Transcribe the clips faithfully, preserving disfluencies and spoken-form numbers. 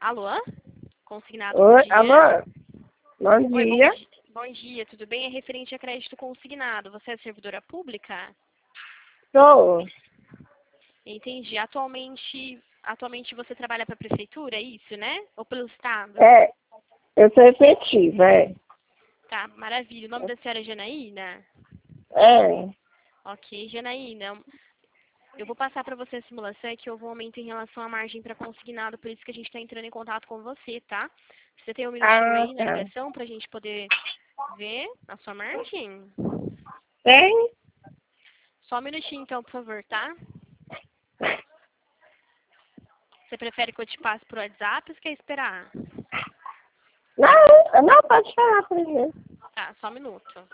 Alô? Consignado, bom Oi, dia. alô? Bom Oi, bom dia. dia. Bom dia, tudo bem? É referente a crédito consignado. Você é servidora pública? Sou. Entendi. Atualmente, atualmente você trabalha para a prefeitura, é isso, né? Ou pelo estado? É, eu sou efetiva, é. Tá, maravilha. O nome da senhora é Janaína? É. Ok, Janaína, eu vou passar para você a simulação é que houve um aumento em relação à margem para consignado, por isso que a gente está entrando em contato com você, tá? Você tem um minutinho Ah, aí na tá. ligação para a gente poder ver a sua margem? Tem? Só um minutinho então, por favor, tá? Você prefere que eu te passe por WhatsApp ou você quer esperar? Não, não pode falar pra mim. Tá, só um minuto.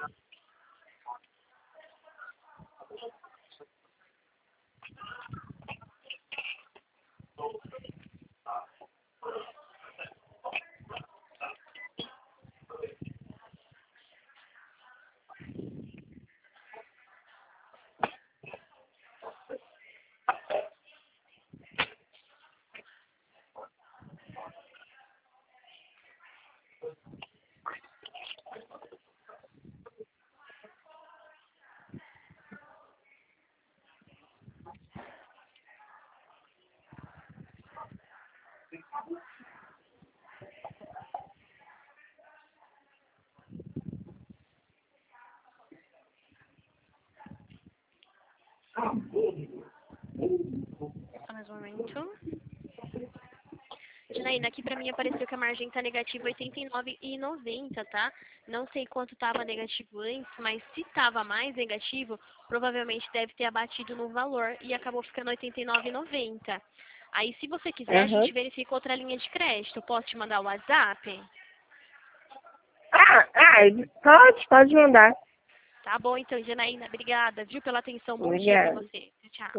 Só mais um momento. Janaína, aqui pra mim apareceu que a margem tá negativa oitenta e nove reais e noventa centavos, tá? Não sei quanto tava negativo antes, mas se tava mais negativo, provavelmente deve ter abatido no valor e acabou ficando oitenta e nove reais e noventa centavos. Aí, se você quiser, a Aham. gente verifica outra linha de crédito. Posso te mandar o WhatsApp? Ah, ah, pode, pode mandar. Tá bom, então, Janaína. Obrigada, viu, pela atenção. Bom dia pra Obrigada. você. Tchau.